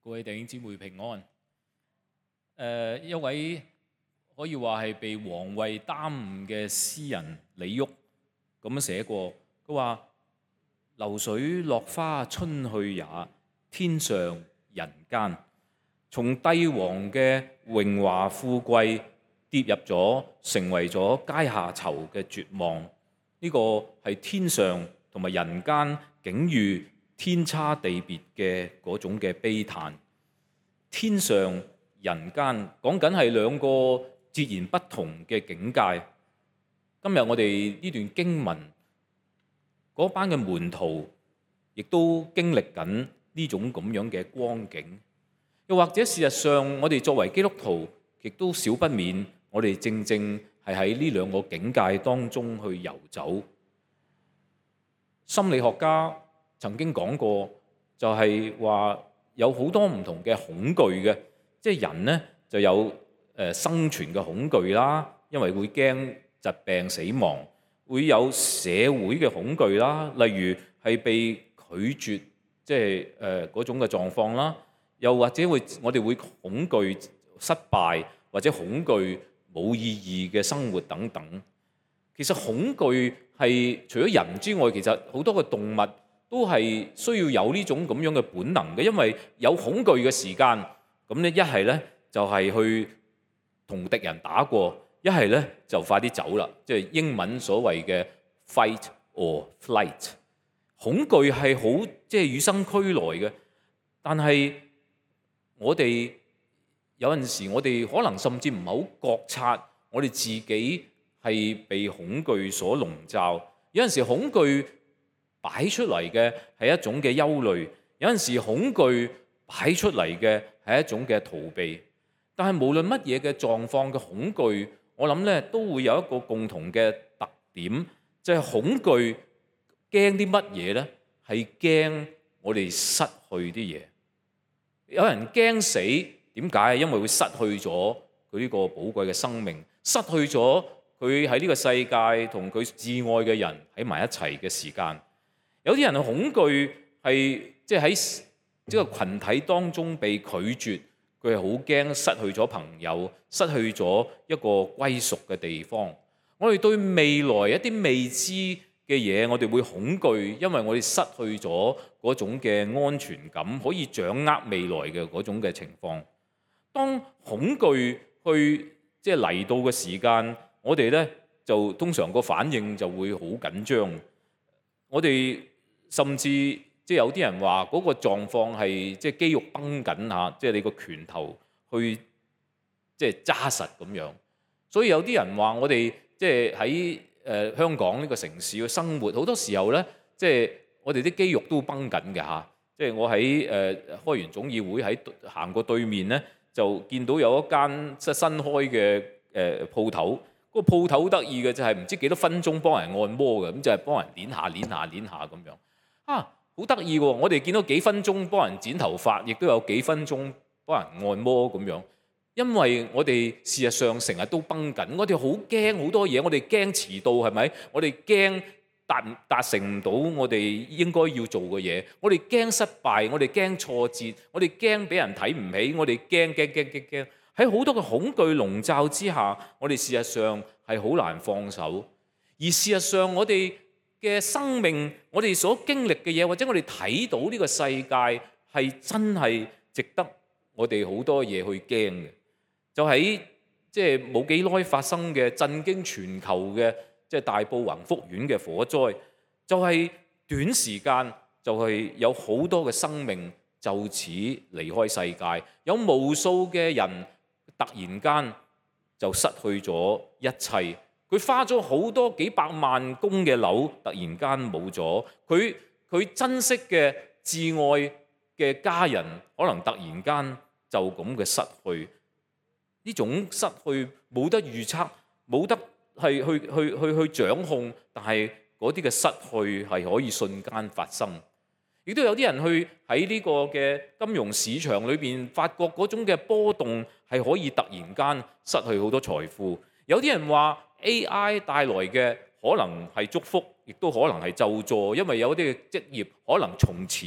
各位弟兄姊妹平安。一位可以話係被皇位耽誤嘅詩人李煜咁樣寫過，佢話：流水落花春去也，天上人間。從帝王嘅榮華富貴跌入咗，成為咗階下囚嘅絕望。呢個係天上同埋人間境遇天差地別嘅嗰種嘅悲嘆。天上人間講緊係兩個截然不同嘅境界。今日我哋呢段經文嗰班嘅門徒亦都經歷緊呢種咁樣嘅光景。又或者事實上，我哋作為基督徒，亦都少不免我哋正正係喺呢兩個境界當中去遊走。心理學家曾經講過，就係話有好多唔同嘅恐懼嘅，即係人呢就有生存嘅恐懼啦，因為會驚疾病死亡；會有社會嘅恐懼啦，例如係被拒絕，即係嗰種嘅狀況啦。又或者我哋會恐懼失敗，或者恐懼冇意義嘅生活等等。其實恐懼係除咗人之外，其實好多嘅動物都係需要有呢種咁樣嘅本能嘅，因為有恐懼嘅時間，咁咧一係咧就係去同敵人打過，一係咧就快啲走啦，即係英文所謂嘅 fight or flight。恐懼係好即係與生俱來嘅，但係我哋有陣時，我哋可能甚至唔係好覺察，我哋自己係被恐懼所籠罩。有陣時恐懼擺出嚟嘅係一種嘅憂慮，有陣時恐懼擺出嚟嘅係一種嘅逃避。但係無論乜嘢嘅狀況嘅恐懼，我諗咧都會有一個共同嘅特點，就係恐懼驚啲乜嘢咧？係驚我哋失去啲嘢。有人驚死，點解？因為會失去咗佢呢個寶貴嘅生命，失去咗佢喺呢個世界同佢摯愛嘅人喺埋一齊嘅時間。有啲人嘅恐懼係即係喺呢個群體當中被拒絕，佢係好驚失去咗朋友，失去咗一個歸屬嘅地方。我哋對未來一啲未知嘅嘢，我哋會恐懼，因為我哋失去咗嗰種嘅安全感，可以掌握未來嘅嗰種嘅情況。當恐懼去即係嚟到嘅時間，我哋咧就通常個反應就會好緊張。我哋甚至即係有啲人話嗰個狀況係即係肌肉繃緊嚇，即係你個拳頭去即係揸實咁樣。所以有啲人話我哋即係喺香港呢個城市嘅生活，好多時候咧，即係我哋啲肌肉都繃緊嘅嚇。即係我喺開完總議會喺行過對面咧，就見到有一間即係新開嘅鋪頭。個鋪頭好得意嘅就係唔知幾多分鐘幫人按摩嘅，咁就係幫人捏下咁樣。好得意喎！我哋見到幾分鐘幫人剪頭髮，亦都有幾分鐘幫人按摩咁樣。因為我哋事實上成日都繃緊，我哋好驚好多嘢，我哋驚遲到係咪？我哋驚達成唔到我哋應該要做嘅嘢，我哋驚失敗，我哋驚挫折，我哋驚俾人睇唔起，我哋驚。喺好多嘅恐懼籠罩之下，我哋事實上係好難放手。而事實上我哋嘅生命，我哋所經歷嘅嘢，或者我哋睇到呢個世界係真係值得我哋好多嘢去驚嘅。就喺即係冇幾耐發生嘅震驚全球嘅即係大埔宏福苑嘅火災，就係短時間就係有好多嘅生命就此離開世界，有無數嘅人突然間就失去咗一切。佢花咗好多幾百萬供嘅樓，突然間冇咗。佢珍惜嘅摯愛嘅家人，可能突然間就咁嘅失去。呢種失去冇得預測，冇得係去掌控，但係嗰啲嘅失去係可以瞬間發生。亦都有啲人去喺呢個嘅金融市場裏邊，發覺嗰種嘅波動係可以突然間失去好多財富。有啲人話 AI 帶來嘅可能係祝福，亦都可能係咒詛，因為有啲嘅職業可能從此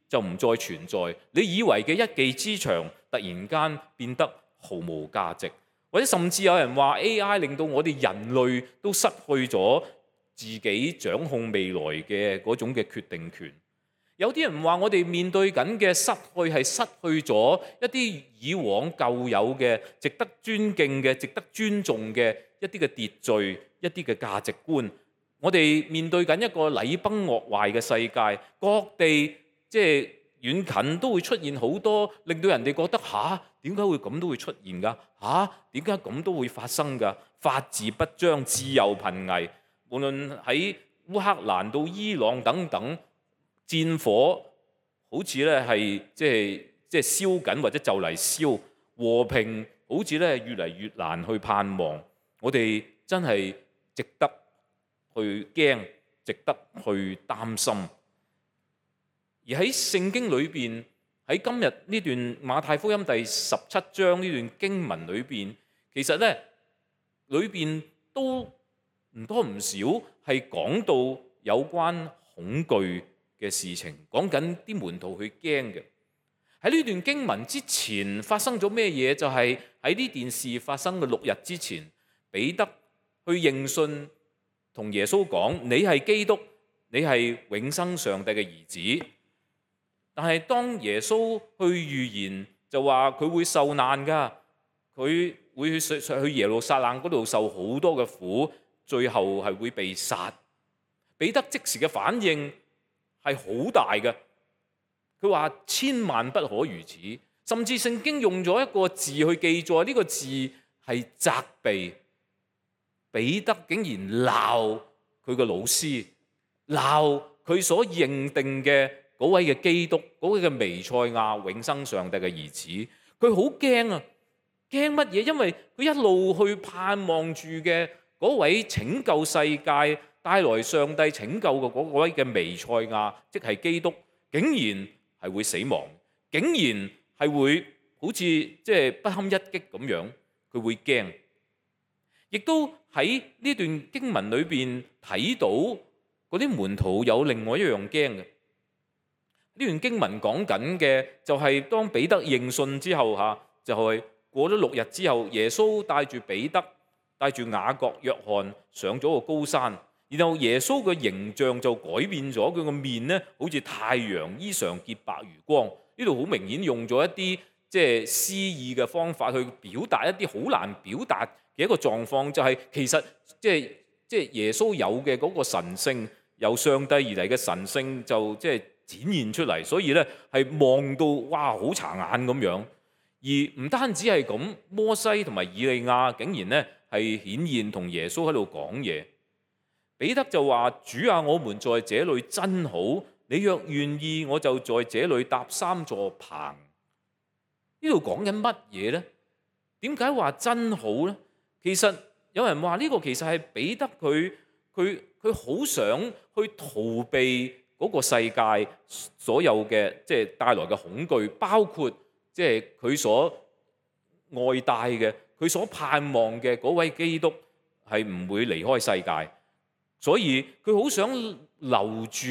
就唔再存在，你以為嘅一技之長突然間變得毫無價值，或者甚至有人話 AI 令到我哋人類都失去咗自己掌控未來嘅嗰種嘅決定權。有啲人話我哋面對緊嘅失去係失去咗一啲以往舊有嘅值得尊敬嘅、值得尊重嘅一啲嘅秩序、一啲嘅價值觀。我哋面對緊一個禮崩樂壞嘅世界，各地即係遠近都會出現好多令到人哋覺得點解會咁都會出現㗎？點解咁都會發生㗎？法治不彰、自由瀕危，無論喺烏克蘭到伊朗等等，戰火好似咧係即係燒緊或者就嚟燒，和平好似咧越嚟越難去盼望。我哋真係值得去驚，值得去擔心。而喺聖經裏邊，喺今日呢段馬太福音第17章呢段經文裏邊，其實咧裏邊都唔多唔少係講到有關恐懼嘅事情，講緊啲門徒去驚嘅。喺呢段經文之前發生咗咩嘢？就係喺呢件事發生嘅6日之前，彼得去認信，同耶穌講：你係基督，你係永生上帝嘅兒子。但係當耶穌去預言，就話佢會受難㗎，佢會去耶路撒冷嗰度受好多嘅苦，最後係會被殺。彼得即時嘅反應係好大嘅，佢話千萬不可如此，甚至聖經用咗一個字去記載，呢個字係責備。彼得竟然鬧佢個老師，鬧佢所認定嘅嗰位嘅基督，嗰位嘅彌賽亞，永生上帝嘅兒子。佢好驚啊！驚乜嘢？因為佢一路去盼望住嘅嗰位拯救世界、帶來上帝拯救嘅嗰位嘅彌賽亞，即係基督，竟然係會死亡，竟然係會好似即係不堪一擊咁樣，佢會驚。亦都喺呢段經文裏邊睇到嗰啲門徒有另外一樣驚嘅。呢段經文講緊嘅就係當彼得認信之後就係過咗6日之後，耶穌帶住彼得、帶住雅各、約翰上咗個高山，然後耶穌嘅形象就改變咗，佢個面呢好似太陽，衣裳潔白如光。呢度好明顯用咗一啲即係詩意嘅方法去表達一啲好難表達嘅一個狀況，就係其實即係耶穌有嘅嗰個神性，由上帝而嚟嘅神性就即係展現出嚟，所以咧係望到哇好殘眼咁樣。而唔單止係咁，摩西同埋以利亞竟然咧係顯現同耶穌喺度講嘢。彼得就話：主啊，我們在這裏真好，你若願意，我就在這裏搭3座棚。呢度講緊乜嘢呢？點解話真好呢？其實有人話呢個其實係彼得佢好想去逃避嗰個世界所有嘅即係帶來嘅恐懼，包括即係佢所愛戴嘅、佢所盼望嘅嗰位基督係唔會離開世界，所以佢好想留住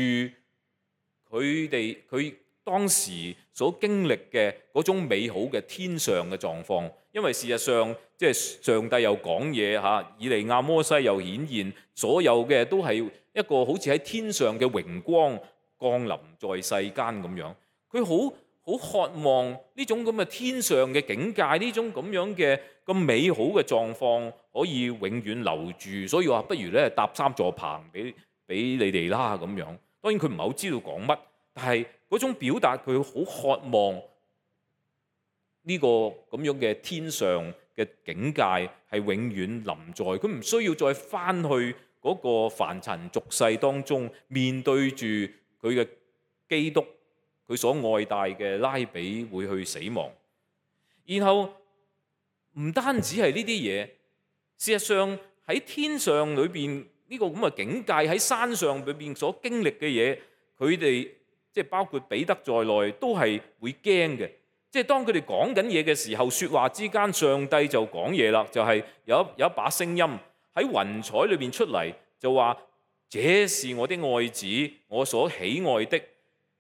佢當時所經歷嘅嗰種美好嘅天上嘅狀況。因為事實上即係上帝又講嘢以利亞摩西又顯現，所有嘅都係一個好似喺天上嘅榮光降臨在世間咁樣。佢好渴望呢種咁嘅天上嘅境界，呢種咁樣嘅咁美好嘅狀況可以永遠留住，所以話不如咧搭3座棚俾你哋啦咁樣。當然佢唔係好知道講乜，但係嗰種表達佢好渴望呢個咁樣嘅天上嘅境界係永遠臨在，佢唔需要再翻去嗰個凡塵俗世當中，面對住佢嘅基督，佢所愛戴嘅拉比會去死亡。然後唔單止係呢啲嘢，事實上喺天上裏邊呢個咁嘅境界，喺山上裏邊所經歷嘅嘢，佢哋即係包括彼得在內都係會驚嘅。即係當佢哋講緊嘢嘅時候，説話之間，上帝就講嘢啦，就係有一把聲音喺雲彩裏邊出嚟，就話：這是我的愛子，我所喜愛的，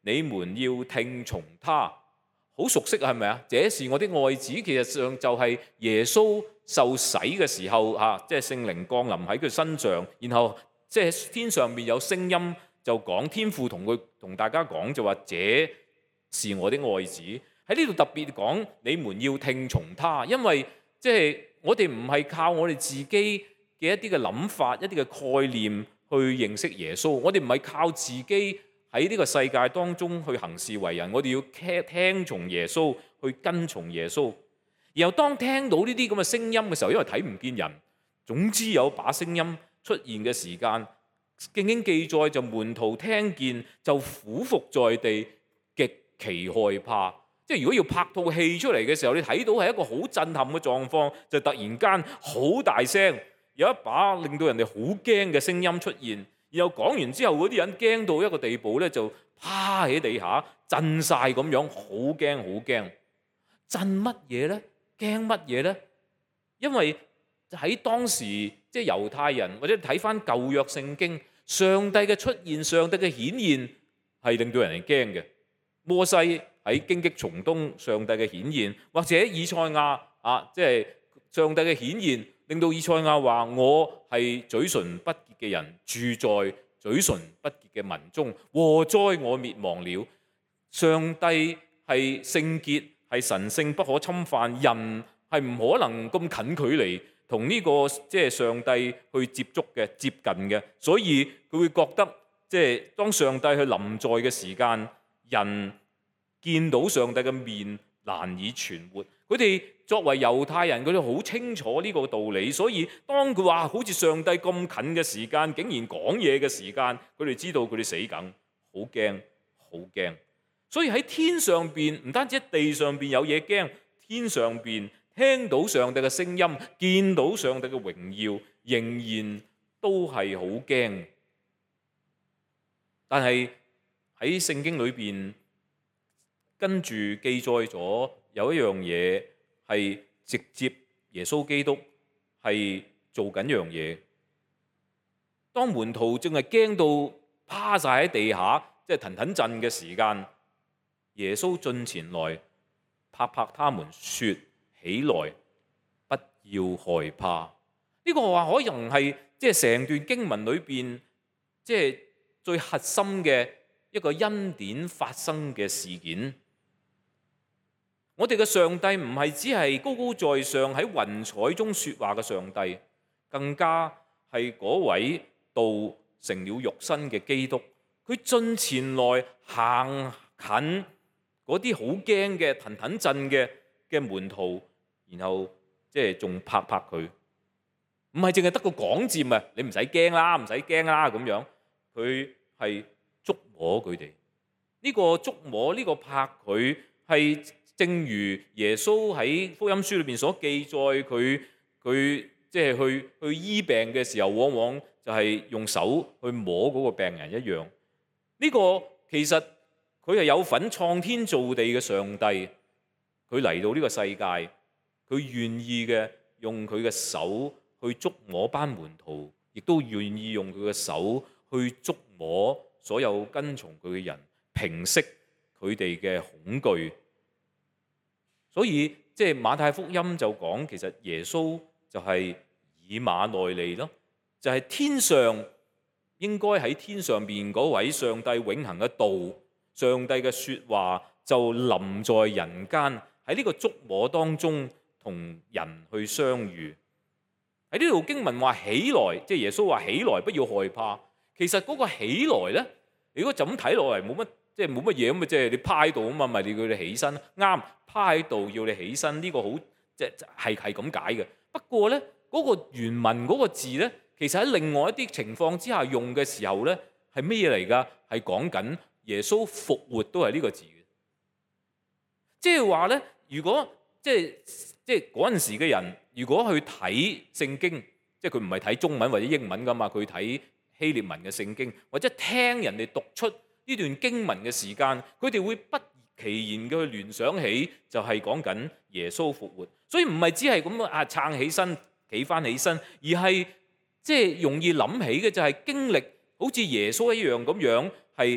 你們要聽從他。好熟悉係咪啊？這是我的愛子，其實上就係耶穌受洗嘅時候即係聖靈降臨喺佢身上，然後即係天上面有聲音就講，天父同大家講就話，這是我的愛子。喺呢度特別講你們要聽從他，因為即係我哋唔係靠我哋自己嘅一啲嘅諗法、一啲嘅概念去認識耶穌，我哋唔係靠自己喺呢個世界當中去行事為人，我哋要聽從耶穌，去跟從耶穌。然後當聽到呢啲咁嘅聲音嘅時候，因為睇唔見人，總之有把聲音出現嘅時間，聖經記載就門徒聽見就俯伏在地，極其害怕。即係如果要拍套戲出嚟嘅時候，你睇到係一個好震撼嘅狀況，就突然間好大聲，有一把令到人哋好驚嘅聲音出現。然後講完之後，嗰啲人驚到一個地步咧，就趴喺地下震晒咁樣，好驚好驚。震乜嘢咧？驚乜嘢咧？因為喺當時即係猶太人，或者睇翻舊約聖經，上帝嘅出現、上帝嘅顯現係令到人哋驚嘅。摩西喺荊棘叢東，上帝嘅顯現，或者以賽亞即係上帝嘅顯現，令到以賽亞話：我係嘴唇不潔嘅人，住在嘴唇不潔嘅民中，禍哉我滅亡了。上帝係聖潔，係神聖不可侵犯，人係唔可能咁近距離同呢個即係上帝去接觸嘅、接近嘅，所以佢會覺得即係當上帝去臨在嘅時間，人見到上帝嘅面難以存活。佢哋作為猶太人，佢哋好清楚呢個道理，所以當佢話好似上帝咁近嘅時間，竟然講嘢嘅時間，佢哋知道佢哋死梗，好驚，好驚。所以喺天上邊，唔單止喺地上邊有嘢驚，天上邊聽到上帝嘅聲音，見到上帝嘅榮耀，仍然都係好驚。但係喺聖經裏邊，跟住記載咗有一樣嘢係直接耶穌基督係做緊樣嘢。當門徒正係驚到趴晒喺地下，即係騰騰震嘅時間，耶穌進前來拍拍他們說：起來，不要害怕。呢個話可能係即係成段經文裏邊即係最核心嘅一個恩典發生嘅事件。我哋嘅上帝唔係只係高高在上喺雲彩中說話嘅上帝，更加係嗰位道成了肉身嘅基督。佢進前來行近嗰啲好驚嘅騰騰震嘅門徒，然後即係仲拍拍佢，唔係淨係得個講字啊！你唔使驚啦，唔使驚啦咁樣。佢係觸摸佢哋，呢個觸摸，呢個拍佢係。正如耶穌喺福音書裏邊所記載，佢即係去醫病嘅時候，往往就係用手去摸嗰個病人一樣。呢個其實佢係有份創天造地嘅上帝，佢嚟到呢個世界，佢願意嘅用佢嘅手去觸摸班門徒，亦都願意用佢嘅手去觸摸所有跟從佢嘅人，平息佢哋嘅恐懼。所以即係馬太福音就講，其實耶穌就係以馬內利咯，就係天上應該喺天上邊嗰位上帝永恆嘅道，上帝嘅説話就臨在人間，喺呢個觸摸當中同人去相遇。喺呢度經文話起來，即係耶穌話起來，不要害怕。其實嗰個起來咧，如果就咁睇落嚟冇乜。即係冇乜嘢咁啊！即係你趴喺度啊嘛，咪你叫你起身，啱趴喺度要你起身，呢個好即係咁解嘅。不過咧，嗰個原文嗰個字咧，其實喺另外一啲情況之下用嘅時候咧，係咩嘢嚟㗎？係講緊耶穌復活都係呢個字嘅。即係話咧，如果即係嗰陣時嘅人，如果去睇聖經，即係佢唔係睇中文或者英文㗎嘛，佢睇希臘文嘅聖經，或者聽人哋讀出呢段經文嘅時間，佢哋會不其然嘅去聯想起，就係講緊耶穌復活。所以唔係只係咁撐起身，企翻起身，而係即係容易諗起嘅就係經歷好似耶穌一樣咁樣，係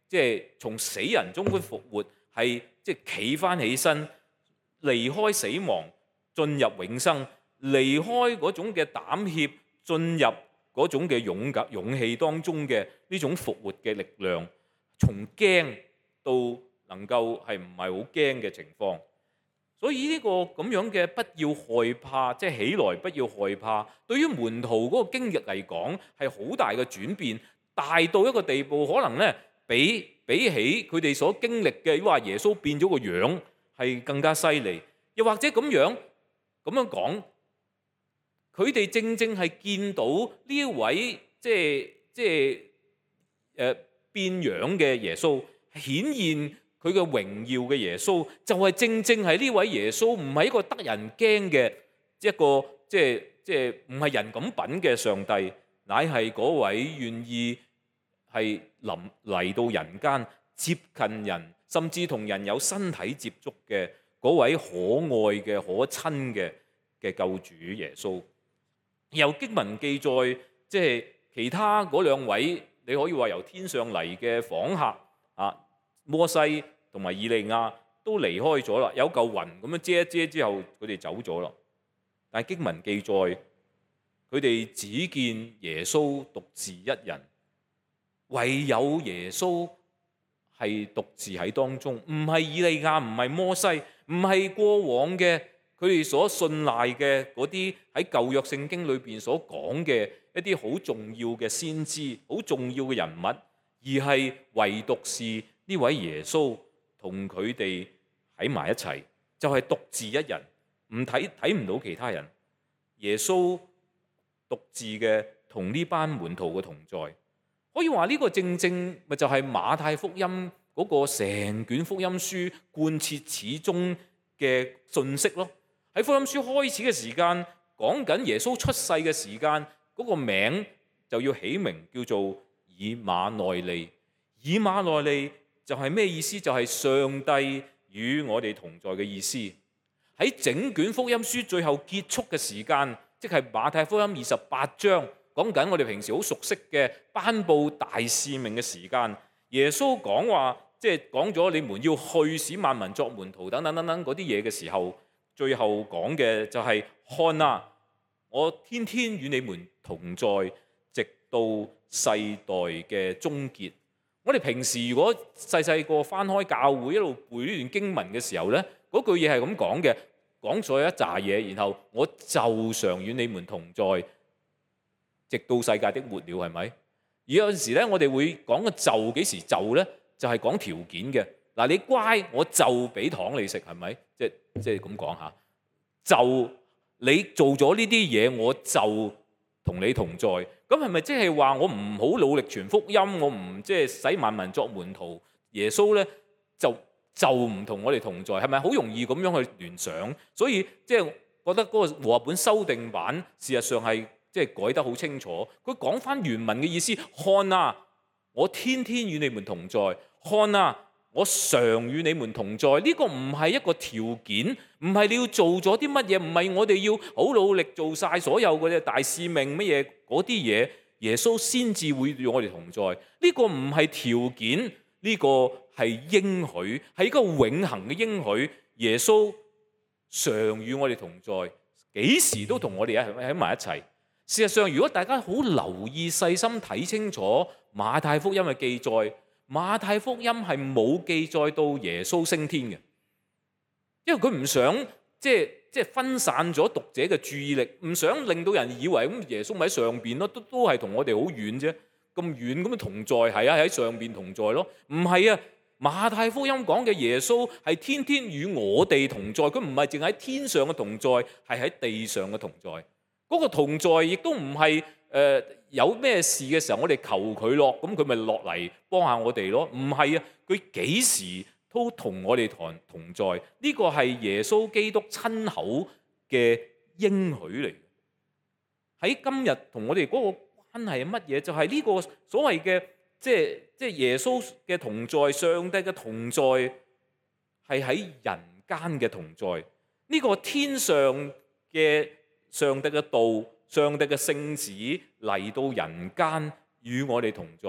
即係從死人中嘅復活，係即係企翻起身，離開死亡，進入永生，離開嗰種嘅膽怯，進入嗰種嘅勇氣當中嘅呢種復活嘅力量，從驚到能夠係唔係好驚嘅情況。所以呢個咁樣嘅不要害怕，即係起來不要害怕，對於門徒嗰個經歷嚟講係好大嘅轉變，大到一個地步，可能呢比起佢哋所經歷嘅話耶穌變咗個樣係更加犀利。又或者咁樣講，佢哋正正係見到呢一位即係變樣嘅耶穌，顯現佢嘅榮耀嘅耶穌，就係正正係呢位耶穌，唔係一個得人驚嘅一個即係唔係人咁品嘅上帝，乃係嗰位願意係嚟到人間接近人，甚至同人有身體接觸嘅嗰位可愛嘅可親嘅救主耶穌。由經文記載，即係其他嗰兩位，你可以話由天上嚟嘅訪客啊，摩西同埋以利亞都離開咗啦，有嚿雲咁樣遮一遮之後，佢哋走咗啦。但係經文記載，佢哋只見耶穌獨自一人，唯有耶穌係獨自喺當中，唔係以利亞，唔係摩西，唔係過往嘅佢哋所信賴嘅嗰啲喺舊約聖經裏邊所講嘅一啲好重要嘅先知、好重要嘅人物，而係唯獨是呢位耶穌同佢哋喺埋一齊，就係獨自一人，睇唔到其他人。耶穌獨自嘅同呢班門徒嘅同在，可以話呢個正正咪就係馬太福音嗰個成卷福音書貫徹始終嘅信息咯。喺福音書開始嘅時間，講緊耶穌出世嘅時間，嗰個名就要起名叫做以馬內利。以馬內利就係咩意思？就係上帝與我哋同在嘅意思。喺整卷福音書最後結束嘅時間，即係馬太福音28章，講緊我哋平時好熟悉嘅頒布大使命嘅時間。耶穌講話，即係講咗你們要去使萬民作門徒等等嗰啲嘢嘅時候，最後講嘅就係看啊，我天天與你們同在，直到世代嘅終結。我哋平時如果細個翻開教會一路背呢段經文嘅時候呢，嗰句嘢係咁講嘅，講咗一紮嘢，然後我就常與你們同在，直到世界的末了，係咪？而有陣時咧，我哋會講個就幾時就呢？就係講條件嘅。嗱，你乖，我就俾糖你食，係咪？即係咁講下，就你做咗呢啲嘢，我就同你同在。咁係咪即係話我唔好努力傳福音，我唔即係使萬民作門徒？耶穌呢就唔同我哋同在，係咪好容易咁樣去聯想？所以即係覺得嗰個和合本修訂版事實上係即係改得好清楚。佢講翻原文嘅意思，看啊，我天天與你們同在，看啊，我常與你們同在。呢個唔係一個條件，唔係你要做咗啲乜嘢，唔係我哋要好努力做晒所有嘅大使命乜嘢嗰啲嘢，耶穌先至會與我哋同在。呢個唔係條件，呢個係應許，係一個永恆嘅應許。耶穌常與我哋同在，幾時都同我哋喺埋一齊。事實上，如果大家好留意細心睇清楚馬太福音嘅記載，馬太福音係冇記載到耶穌升天嘅，因為佢唔想即係分散咗讀者嘅注意力，唔想令到人以為咁耶穌咪喺上邊咯，都係同我哋好遠啫，咁遠咁同在，係啊，喺上邊同在咯，唔係啊。馬太福音講嘅耶穌係天天與我哋同在，佢唔係淨喺天上嘅同在，係喺地上嘅同在。嗰個同在亦都唔係有咩事嘅時候我哋求佢落，咁佢咪落嚟幫下我哋咯？唔係啊，佢幾時都同我哋同在。呢個係耶穌基督親口嘅應許嚟。喺今日同我哋嗰個關係係乜嘢？就係呢個所謂嘅即係耶穌嘅同在，上帝嘅同在係喺人間嘅同在。呢個天上嘅上帝嘅道，上帝嘅聖子嚟到人間與我哋同在，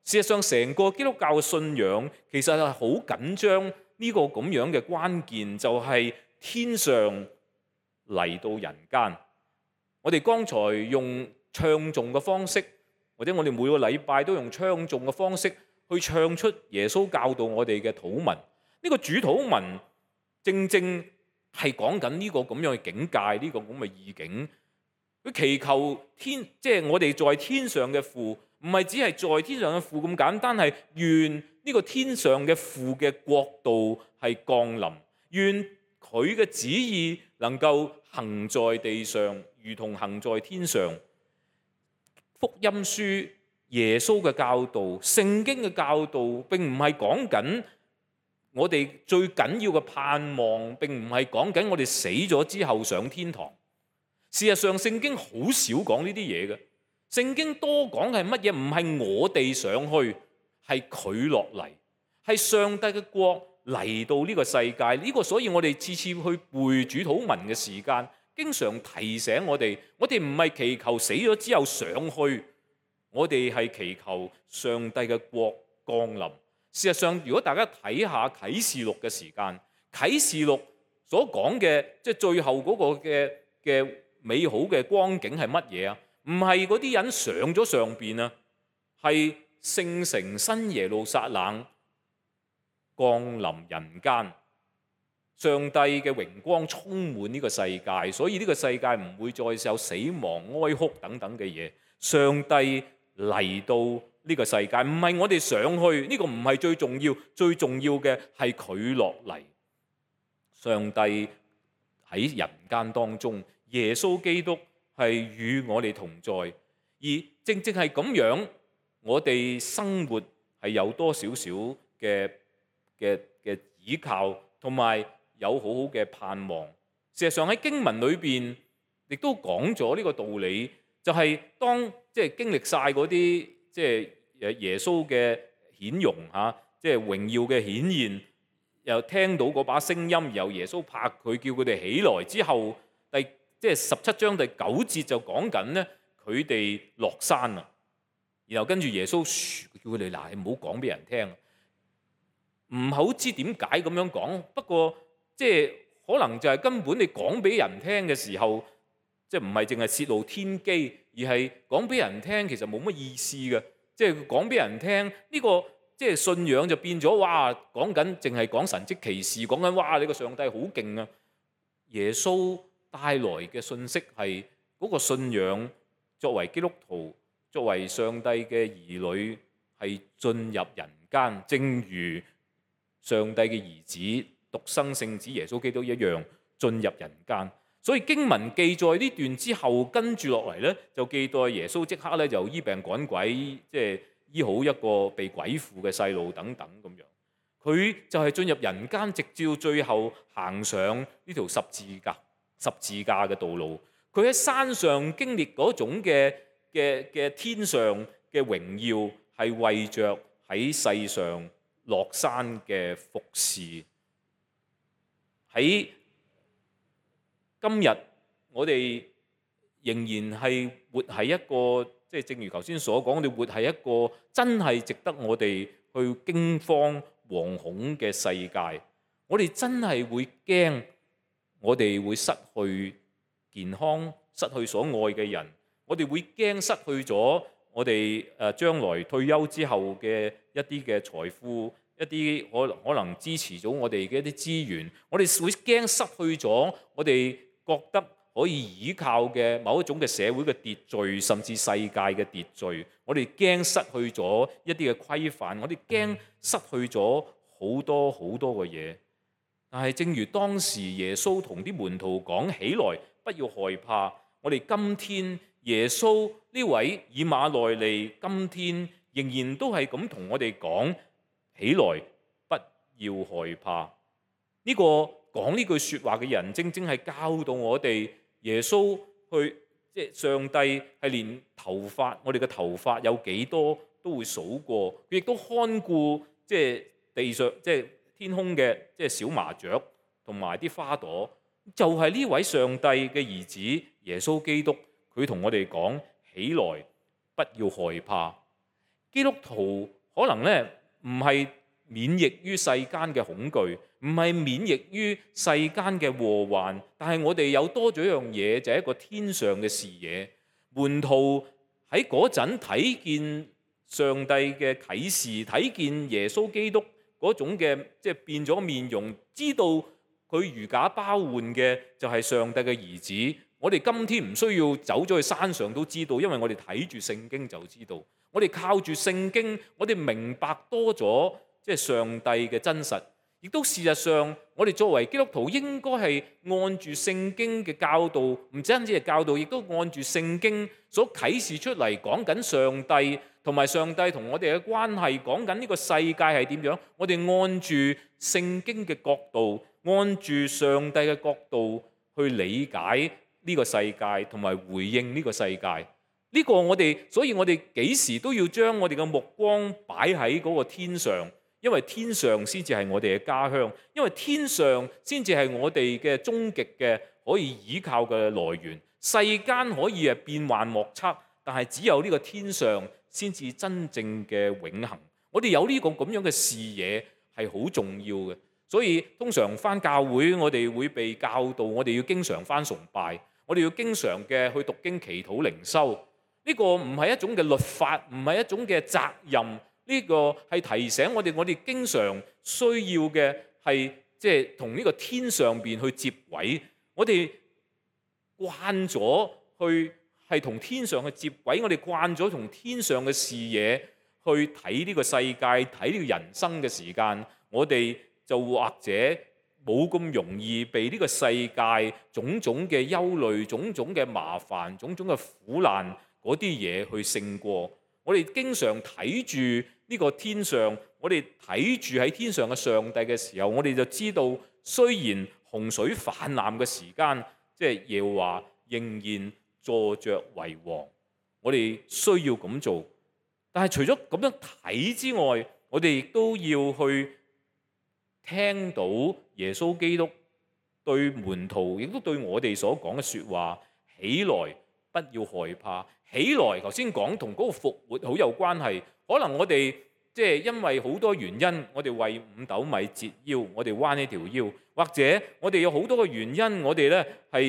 事實上，成個基督教嘅信仰其實係好緊張呢個咁樣嘅關鍵，就係天上嚟到人間。我哋剛才用唱頌嘅方式，或者我哋每個禮拜都用唱頌嘅方式去唱出耶穌教導我哋嘅禱文。呢個主禱文正正係講緊呢個咁樣嘅境界，呢個咁嘅意境。佢祈求天，即係我哋在天上嘅父，唔係只係在天上嘅父咁簡單，係願呢個天上嘅父嘅國度係降臨，願佢嘅旨意能夠行在地上，如同行在天上。福音書、耶穌嘅教導、聖經嘅教導，並唔係講緊我哋最緊要嘅盼望，並唔係講緊我哋死咗之後上天堂。事實上，聖經好少講呢啲嘢嘅。聖經多講係乜嘢？唔係我哋上去，係佢落嚟，係上帝嘅國嚟到呢個世界。呢個所以我哋次次去背主禱文嘅時間，經常提醒我哋唔係祈求死咗之後上去，我哋係祈求上帝嘅國降臨。事實上，如果大家睇下啟示錄嘅時間，啟示錄所講嘅即係最後嗰個嘅美好嘅光景係乜嘢啊？唔係嗰啲人上咗上邊啊，係聖城新耶路撒冷降臨人間，上帝嘅榮光充滿呢個世界，所以呢個世界唔會再有死亡、哀哭等等嘅嘢。上帝嚟到呢個世界，唔係我哋上去，呢個唔係最重要，最重要嘅係佢落嚟。上帝喺人間當中，耶穌基督係與我哋同在，而正正係咁樣，我哋生活係有多少少嘅倚靠，同埋有好好嘅盼望。事實上喺經文裏邊亦都講咗呢個道理，就係當即係經歷晒嗰啲即係耶穌嘅顯容嚇，即係榮耀嘅顯現，又聽到嗰把聲音，由耶穌拍佢叫佢哋起來之後，即係17章第9節就講緊咧，佢哋落山啦，然後跟住耶穌叫佢哋嗱，你唔好講俾人聽，唔係好知點解咁樣講。不過即係可能就係根本你講俾人聽嘅時候，即係唔係淨係泄露天機，而係講俾人聽其實冇乜意思嘅。即係講俾人聽呢個即係信仰就變咗哇，講緊淨係講神蹟奇事，講緊哇你個上帝好勁啊！耶穌帶來嘅信息係嗰個信仰，作為基督徒，作為上帝嘅兒女，係進入人間，正如上帝嘅兒子獨生聖子耶穌基督一樣進入人間。所以經文記載呢段之後，跟住落嚟呢，就記載耶穌即刻咧就醫病趕鬼，即係醫好一個被鬼附嘅細路等等咁樣。佢就係進入人間，直至最後行上呢條十字架嘅道路。佢喺山上經歷嗰種嘅天上嘅榮耀，係為着喺世上落山嘅服侍。喺今日我哋仍然係活喺一個，即係正如頭先所講，我哋活喺一個真係值得我哋去驚慌惶恐嘅世界。我哋真係會驚，我哋會失去健康，失去所愛嘅人。我哋會驚失去咗我哋將來退休之後嘅一啲嘅財富，一啲可能支持咗我哋嘅一啲資源。我哋會驚失去咗我哋覺得可以依靠嘅某一種嘅社會嘅秩序，甚至世界嘅秩序。我哋驚失去咗一啲嘅規範，我哋驚失去咗好多好多嘅嘢。但係正如當時耶穌同啲門徒講起來，不要害怕。我哋今天耶穌呢位以馬內利，今天仍然都係咁同我哋講起來，不要害怕。呢個講呢句説話嘅人，正正係教導我哋耶穌去，即係上帝係連頭髮，我哋嘅頭髮有幾多都會數過，佢亦都看顧即係地上即係天空嘅即係小麻雀同埋啲花朵。就係呢位上帝嘅兒子耶穌基督，佢同我哋講起來，不要害怕。 基督徒可能咧唔係免疫於世間嘅恐懼，唔係免疫於世間嘅禍患，但係我哋有多咗一樣嘢，就係一個天上嘅視野。門徒喺嗰陣睇見上帝嘅啟示，睇見耶穌基督嗰種嘅即係變咗面容，知道佢如假包換嘅就係上帝嘅兒子。我哋今天唔需要走咗去山上都知道，因為我哋睇住聖經就知道。我哋靠住聖經，我哋明白多咗即係上帝嘅真實，亦都事實上，我哋作為基督徒應該係按住聖經嘅教導，唔單止係教導，亦都按住聖經所啟示出嚟講緊上帝，同埋上帝同我哋嘅關係，講緊呢個世界係點樣。我哋按住聖經嘅角度，按住上帝嘅角度去理解呢個世界，同埋回應呢個世界。呢個所以我哋幾時都要將我哋嘅目光擺喺嗰個天上，因為天上先至係我哋嘅家鄉，因為天上先至係我哋嘅終極嘅可以依靠嘅來源。世間可以係變幻莫測，但係只有呢個天上先至真正嘅永恆。我哋有呢個咁樣嘅視野係好重要嘅，所以通常返教會，我哋會被教導，我哋要經常返崇拜，我哋要經常嘅去讀經、祈禱、靈修。呢個唔係一種嘅律法，唔係一種嘅責任，呢個係提醒我哋經常需要嘅係即係同呢個天上邊去接軌。我哋慣咗去係同天上去接軌，我哋慣咗從天上嘅視野去睇呢個世界、睇呢個人生嘅時間，我哋就或者冇咁容易被呢個世界種種嘅憂慮、種種嘅麻煩、種種嘅苦難嗰啲嘢去勝過。我哋經常睇住呢個天上，我哋睇住喺天上嘅上帝嘅時候，我哋就知道，雖然洪水泛濫嘅時間，即係耶和華仍然坐着為王。我哋需要咁做，但係除咗咁樣睇之外，我哋亦都要去聽到耶穌基督對門徒，亦都對我哋所講嘅説話：起來，不要害怕。起來，頭先講同嗰個復活好有關係。可能我哋即係因為好多原因，我哋為5斗米折腰，我哋彎呢條腰，或者我哋有好多嘅原因，我哋咧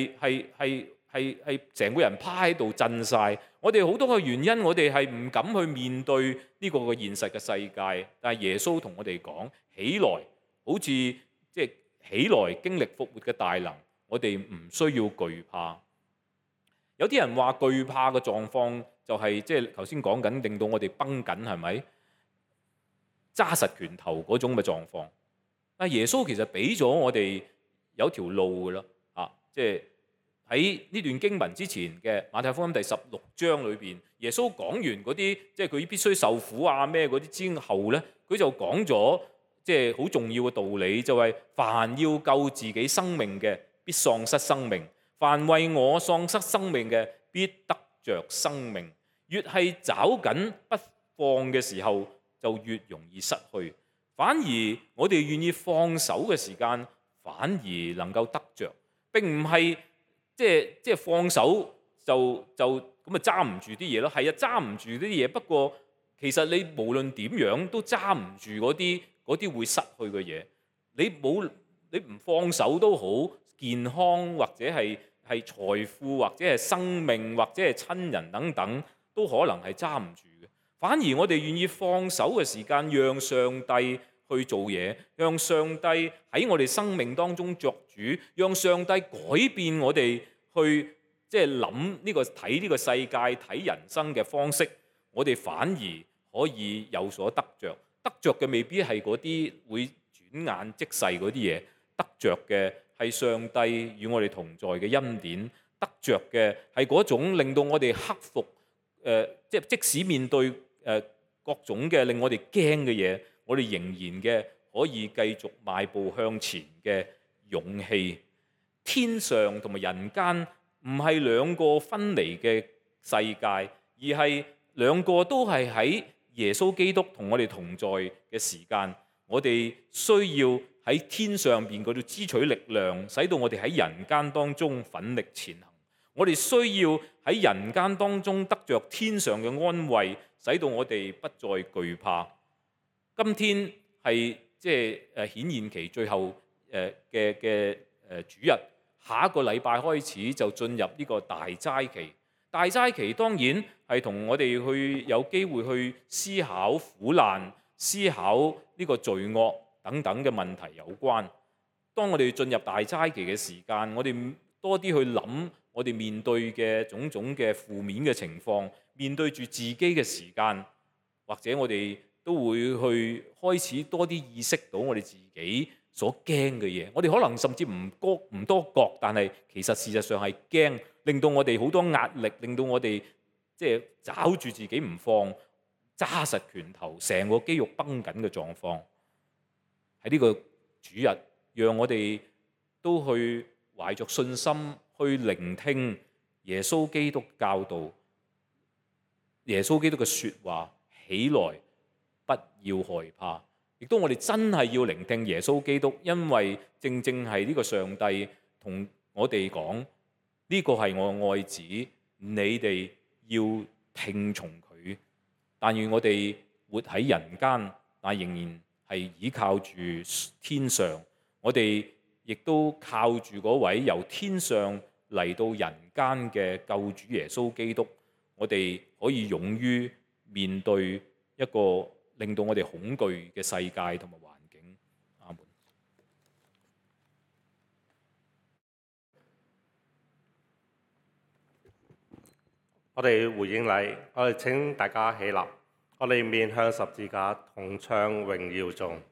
係成個人趴喺度震晒。我哋好多嘅原因，我哋係唔敢去面對呢個嘅現實嘅世界。但係耶穌同我哋講：起來，好似即係起來經歷復活嘅大能，我哋唔需要懼怕。有啲人話懼怕嘅狀況就係即係頭先講緊，令到我哋繃緊，係咪揸實拳頭嗰種嘅狀況？但係耶穌其實俾咗我哋有條路㗎啦，即係喺呢段經文之前嘅馬太福音第16章裏邊，耶穌講完嗰啲即係佢必須受苦啊咩嗰啲之後咧，佢就講咗即係好重要嘅道理，就係凡要救自己生命嘅，必喪失生命。凡為我喪失生命嘅，必得着生命。越係抓緊不放嘅時候，就越容易失去。反而我哋願意放手嘅時間，反而能夠得着。並唔係即係放手就咁啊揸唔住啲嘢咯。係啊，揸唔住啲嘢。不過其實你無論點樣都揸唔住嗰啲會失去嘅嘢。你唔放手都好，健康或者係財富或者係生命或者係親人等等，都可能係揸唔住嘅。反而我哋願意放手嘅時間，讓上帝去做嘢，讓上帝喺我哋生命當中作主，讓上帝改變我哋去即係諗呢個睇呢個世界睇人生嘅方式，我哋反而可以有所得着。得着嘅未必係嗰啲會轉眼即逝嗰啲嘢，得着嘅係上帝與我哋同在嘅恩典，得着嘅係嗰種令到我哋克服即使面對各種嘅令我哋驚嘅嘢，我哋仍然嘅可以繼續邁步向前嘅勇氣。天上同埋人間唔係兩個分離嘅世界，而係兩個都係喺耶穌基督同我哋同在嘅時間。我哋需要喺天上邊嗰度支取力量，使到我哋喺人間當中奮力前行。 我哋需要喺人間當中得着天上嘅安慰，使到我哋不再懼怕。今天係即係顯現期最後嘅主日，下一個禮拜開始就進入呢個大齋期。大齋期當然係同我哋去有機會去思考苦難、思考呢個罪惡等等嘅問題有關。當我哋進入大齋期嘅時間，我哋多啲去諗我哋面對嘅種種嘅負面嘅情況，面對住自己嘅時間，或者我哋都會去開始多啲意識到我哋自己所驚嘅嘢。我哋可能甚至唔多覺，但係其實事實上係驚，令到我哋好多壓力，令到我哋即係抓住自己唔放，揸實拳頭，成個肌肉繃緊嘅狀況。喺呢個主日，讓我哋都去懷着信心去聆聽耶穌基督教導，耶穌基督嘅說話，起來不要害怕。亦都我哋真係要聆聽耶穌基督，因為正正係呢個上帝同我哋講，呢個係我嘅愛子，你哋要聽從佢。但願我哋活喺人間，但仍然係倚靠住天上。我哋亦都靠住嗰位由天上嚟到人間嘅救主耶穌基督，我哋可以勇於面對一個令到我哋恐懼嘅世界同埋環境。阿門。 我哋回應禮，我哋請大家起立，我哋面向十字架，同唱榮耀頌。